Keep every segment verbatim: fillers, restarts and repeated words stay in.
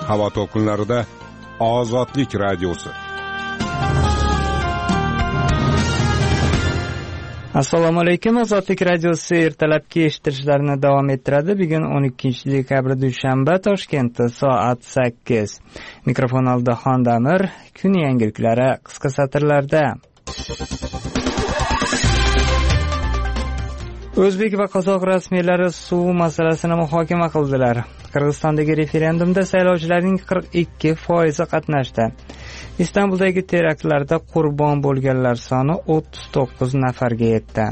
havo to'lqinlarida Ozodlik radiosi. Assalomu alaykum. Ozodlik radiosi ertalabki eshittirishlarni davom ettiradi. Bugun o'n ikkinchi dekabr dushanba, Toshkentda soat sakkiz. Mikrofon oldida Xondamir. Kun yangiliklari qisqa satrlarda. O'zbek va qozoq rasmiylari suv masalasini muhokama qildilar. Qirg'izistondagi referendumda saylovchilarning qirq ikki foizi qatnashdi. Istanbuldagi teraktlarda qurbon bo'lganlar soni o'ttiz to'qqiz nafarga yetdi.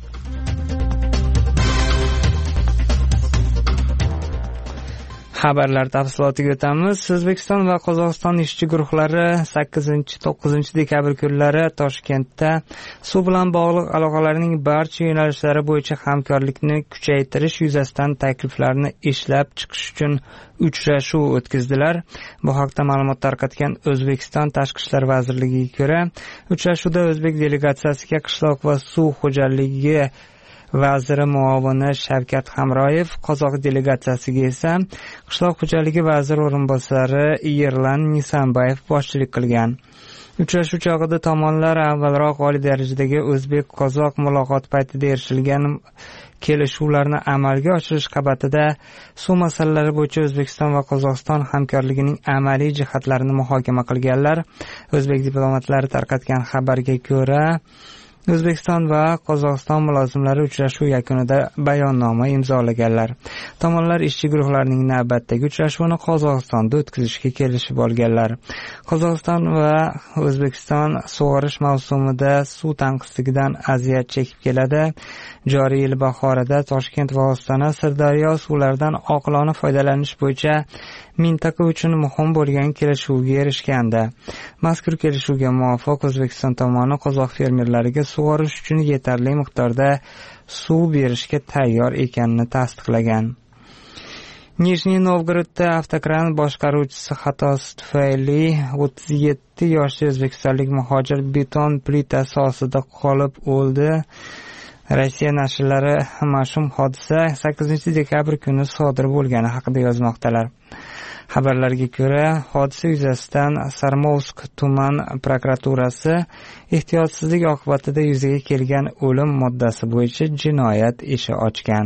Xabarlar tafsilotiga o'tamiz. O'zbekiston va Qozog'iston ishchi guruhlari sakkizinchi to'qqizinchi dekabr kunlari Toshkentda suv bilan bog'liq aloqalarning barcha yo'nalishlari bo'yicha hamkorlikni kuchaytirish yuzasidan takliflarni ishlab chiqish uchun uchrashuv o'tkazdilar. Bu haqda ma'lumot tarqatgan O'zbekiston Tashqi ishlar vazirligiga ko'ra, uchrashuvda o'zbek delegatsiyasiga qishloq va suv xo'jaligi vaziri muovini Shavkat Hamroyev, qozoq delegatsiyasiga esa qishloq xo'jaligi vaziri o'rinbosari Yerlan Nisanbayev boshchilik qilgan. Uchrashuv chog'ida tomonlar avvalroq oliy darajadagi o'zbek-qozoq muloqot paytida erishilgan kelishuvlarni amalga oshirish qabatida suv masalalari bo'yicha O'zbekiston va Qozog'iston hamkorligining amaliy jihatlarini muhokama qilganlar. O'zbek diplomatlari tarqatgan xabarga ko'ra, O'zbekiston va Qozog'iston mulozimlari uchrashuv yakunida bayonnoma imzolaganlar. Tomonlar ishchi guruhlarining navbatdagi uchrashuvini Qozog'istonda o'tkazishga kelishib olganlar. Qozog'iston va O'zbekiston sug'orish mavsumida suv tanqisligidan aziyat chekib keladi. Joriy yil bahorida Toshkent va Ostona Sirdaryo suvlaridan oqilona foydalanish bo'yicha mintaqa uchun muhim bo'lgan kelishuvga erishgandi. Mazkur kelishuvga muvofiq O'zbekiston tomoni qozoq fermerlariga sug'orish uchun yetarli miqdorda suv berishga tayyor ekanini tasdiqlagan. Nijniy Novgorodda avtokran boshqaruvchisi xatosi tufayli o'ttiz yetti yoshli o'zbekistonlik muhojir beton plitasi ostida qolib o'ldi. Rossiya nashrlari mash'um hodisa sakkizinchi dekabr kuni sodir bo'lgani haqida yozmoqdalar. Xabarlarga ko'ra, hodisa yuzasidan Sarmovsk tuman prokuraturasi ehtiyotsizlik oqibatida yuzaga kelgan o'lim moddasi bo'yicha jinoyat ishi ochgan.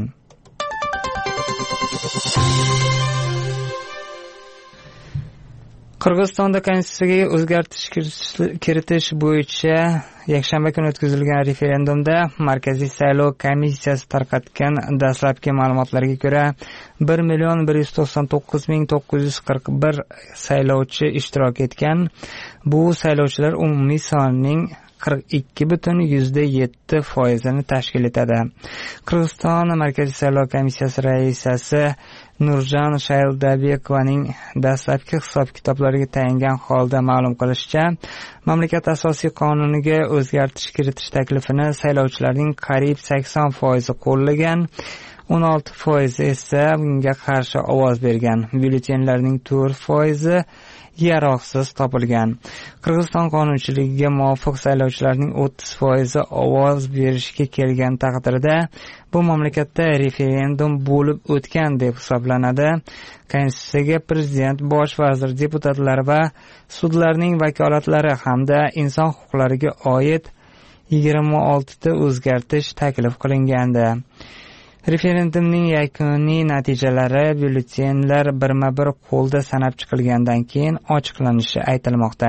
Qirg'izistonda konstitutsiyaga o'zgartirish kiritish bo'yicha yakshanba kuni o'tkazilgan referendumda Markaziy saylov komissiyasi tarqatgan dastlabki ma'lumotlarga ko'ra bir million bir yuz to'qson to'qqiz ming to'qqiz yuz qirq bir saylovchi ishtirok etgan. Bu saylovchilar umumiy sonning qirq ikki butun yuzda yetti foizini tashkil etadi. Qirg'iziston Markaziy saylov komissiyasi raisasi Nurjan Shayldabekovaning dastlabki hisob-kitoblariga tayangan holda ma'lum qilishicha, mamlakat asosiy qonuniga o'zgartirish kiritish taklifini saylovchilarning qariyb sakson foizi qo'llagan, o'n olti foizi esa bunga qarshi ovoz bergan. Byulletenlarning to'rt foizi yaroqsiz topilgan. Qirg'iziston qonunchiligiga muvofiq saylovchilarning o'ttiz foizi ovoz berishga kelgan taqdirda bu mamlakatda referendum bo'lib o'tgan deb hisoblanadi. Konstitutsiyaga prezident, bosh vazir, deputatlar va sudlarning vakolatlari hamda inson huquqlariga oid yigirma olti ta o'zgartirish taklif qilingandi. Referendumning yakuniy natijalari byulletenlar birma-bir qo'lda sanab chiqilgandan keyin ochiqlanishi aytilmoqda.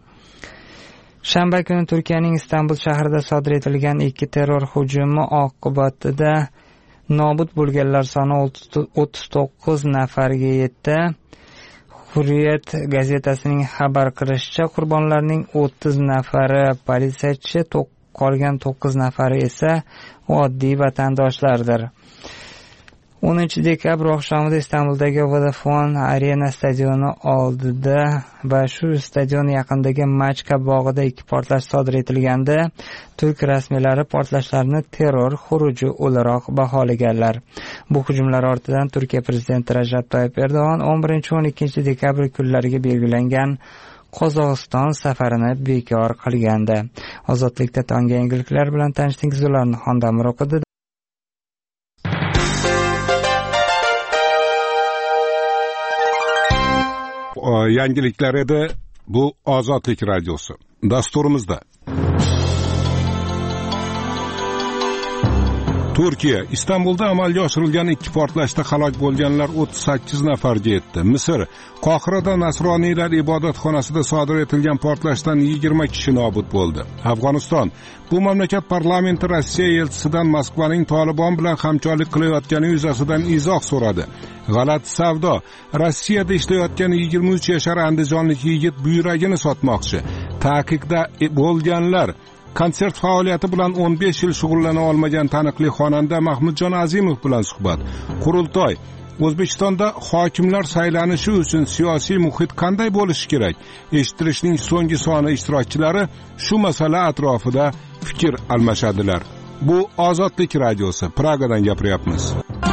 Shanba kuni Turkiyaning Istanbul shahrida sodir etilgan ikki terror hujumi oqibatida nobud bo'lganlar soni o'ttiz to'qqiz nafarga yetdi. Hurriyet gazetasining xabar qilishicha, qurbonlarning o'ttiz nafari politsiyachi, qolgan to'qqiz nafari esa oddiy vatandoshlardir. o'ninchi dekabr oqshomida Istanbuldagi Vodafone Arena stadioni oldida va shu stadion yaqinidagi Machka bog'ida ikki portlash sodir etilganda, turk rasmiylari portlashlarni terror xuruji o'laroq baholaganlar. Bu hujumlar ortidan Turkiya prezidenti Rajab Tayyip Erdo'g'on o'n birinchi o'n ikkinchi dekabr kunlariga belgilangan Qozog'iston safarini bekor qilgandi. Ozodlikda tonggi yangiliklar bilan tanishdingiz, ularni Xondamir o'qidi. yangiliklar edi. Bu Ozodlik radiosi. Dasturimizda Turkiya Istanbulda amalga oshirilgan ikki portlashda halok bo'lganlar o'ttiz sakkiz nafarga yetdi. Misr Qohirada nasroniylar ibodatxonasida sodir etilgan portlashdan yigirma kishi nobud bo'ldi. Afg'oniston bu mamlakat parlamenti Rossiya elchisidan Moskvaning Tolibon bilan hamkorlik qilayotgani yuzasidan izoh so'radi. G'alati savdo. Rossiyada ishlayotgan yigirma uch yashar andijonlik yigit buyragini sotmoqchi. Ta'qiqda bo'lganlar konsert faoliyati bilan o'n besh yil shug'ullana olmagan taniqli xonanda Mahmudjon Azimov bilan suhbat. Qurultoy O'zbekistonda hokimlar saylanishi uchun siyosiy muhit qanday bo'lishi kerak? Eshittirishning so'nggi soni ishtirokchilari shu masala atrofida fikr almashadilar. Bu Ozodlik radiosi. Pragadan gapiryapmiz.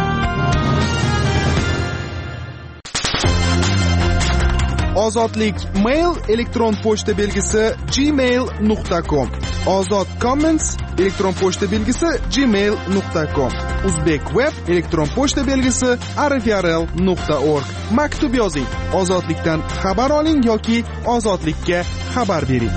Ozodlik mail elektron pochta belgisi gmail nuqta com. Ozod comments elektron pochta belgisi gmail nuqta com. Uzbek web elektron pochta belgisi rfrl nuqta org. Maktub yozing. Ozodlikdan xabar oling yoki ozodlikka xabar bering.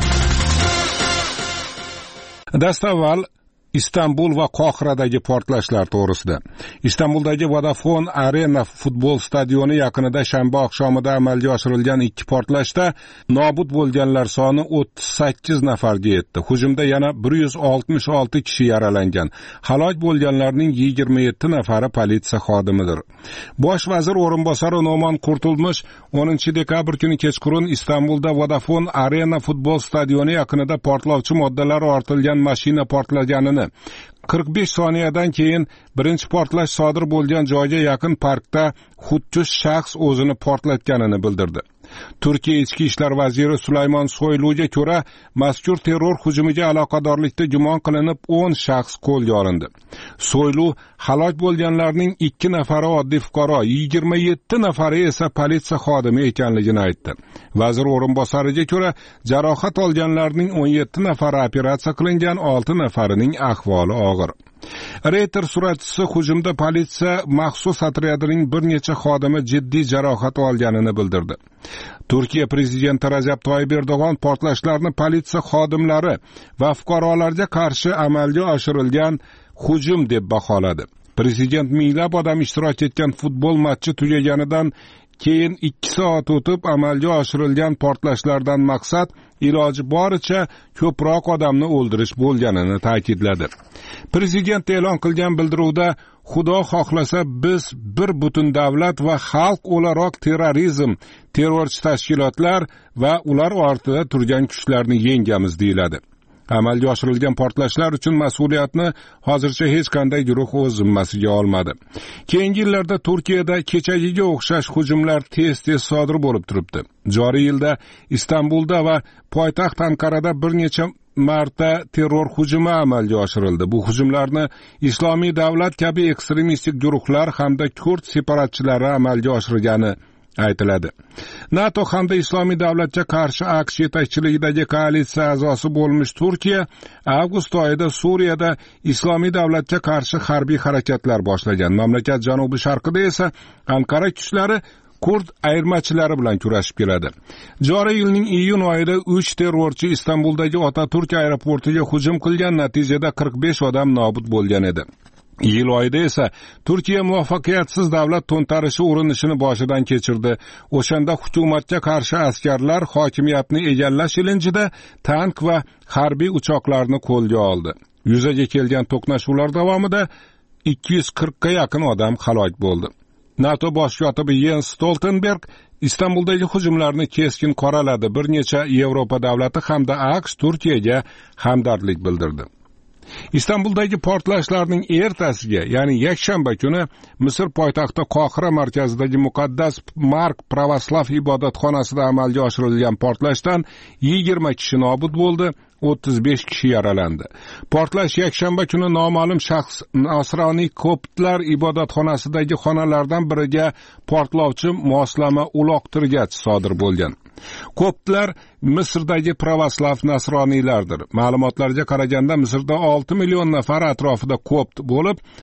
Dastavval Istanbul va Qohiradagi portlashlar to'g'risida. Istanbuldagi Vodafone Arena futbol stadioni yaqinida shanba oqshomida amalga oshirilgan ikki portlashda nobud bo'lganlar soni o'ttiz sakkiz nafarga yetdi. Hujumda yana bir yuz oltmish olti kishi yaralangan. Halok bo'lganlarning yigirma yetti nafari politsiya xodimidir. Bosh vazir o'rinbosari No'mon Qurtulmush o'ninchi dekabr kuni kechqurun Istanbulda Vodafone Arena futbol stadioni yaqinida portlovchi moddalar ortilgan mashina portlaganini qirq besh soniyadan keyin birinchi portlash sodir bo'lgan joyga yaqin parkda xudkush shaxs o'zini portlatganini bildirdi. Turkiya ichki ishlar vaziri Sulaymon Soyluga ko'ra, mazkur terror hujumiga aloqadorlikda gumon qilinib o'n shaxs qo'lga olindi. Soylu halok bo'lganlarning ikki nafari oddiy fuqaro, yigirma yetti nafari esa politsiya xodimi ekanligini aytdi. Vazir o'rinbosariga ko'ra, jarohat olganlarning o'n yetti nafari operatsiya qilingan, olti nafarining ahvoli og'ir. Reuters suratchisi hujumda politsiya maxsus otryadining bir necha xodimi jiddiy jarohat olganini bildirdi. Turkiya prezidenti Rajab Toyyib Erdo'g'on portlashlarni politsiya xodimlari va fuqarolarga qarshi amalga oshirilgan hujum deb baholadi. Prezident minglab odam ishtirok etgan futbol matchi tugaganidan keyin ikki soat o'tib amalga oshirilgan portlashlardan maqsad iloji boricha ko'proq odamni o'ldirish bo'lganini ta'kidladi. Prezident e'lon qilgan bildiruvda Xudo xohlasa biz bir butun davlat va xalq o'laroq terrorizm, terrorchi tashkilotlar va ular ortida turgan kuchlarni yengamiz deyiladi. Amalga oshirilgan portlashlar uchun mas'uliyatni hozircha hech qanday guruh o'z zimmasiga olmadi. Keyingi yillarda Turkiyada kechagiga o'xshash hujumlar tez-tez sodir bo'lib turibdi. Joriy yilda Istanbulda va poytaxt Ankarada bir necha marta terror hujumi amalga oshirildi. Bu hujumlarni Islomiy davlat kabi ekstremistik guruhlar hamda kurd separatchilari amalga oshirgani aytiladi. NATO hamda Islomiy davlatga qarshi AQSh yetakchiligidagi koalitsiya a'zosi bo'lmish Turkiya avgust oyida Suriyada Islomiy davlatga qarshi harbiy harakatlar boshlagan. Mamlakat janubi sharqida esa Ankara kuchlari kurd ayirmachilari bilan kurashib keladi. Joriy yilning iyun oyida uch terrorchi Istanbuldagi Otaturk aeroportiga hujum qilgan, natijada qirq besh odam nobud bo'lgan edi. Yil oyida esa Turkiya muvaffaqiyatsiz davlat to'ntarishi urinishini boshidan kechirdi. O'shanda hukumatga qarshi askarlar hokimiyatni egallash ilinjida tank va harbiy uchoqlarni qo'lga oldi. Yuzaga kelgan to'qnashuvlar davomida ikki yuz qirqqa yaqin odam halok bo'ldi. NATO bosh kotibi Jens Stoltenberg Istanbuldagi hujumlarni keskin qoraladi. Bir necha Yevropa davlati hamda AQSh Turkiyaga hamdardlik bildirdi. Istanbuldagi portlashlarning ertasiga, ya'ni yakshanba kuni Misr poytaxti Qohira markazidagi Muqaddas Mark Pravoslav ibodatxonasida amalga oshirilgan portlashdan yigirma kishi nobud bo'ldi, o'ttiz besh kishi yaralandi. Portlash yakshanba kuni noma'lum shaxs nasroniy koptlar ibodatxonasidagi xonalardan biriga portlovchi moslama uloqtirgach sodir bo'lgan. Koptlar Misrdagi pravoslav nasroniylardir. Ma'lumotlarga qaraganda Misrda olti million nafar atrofida kopt bo'lib,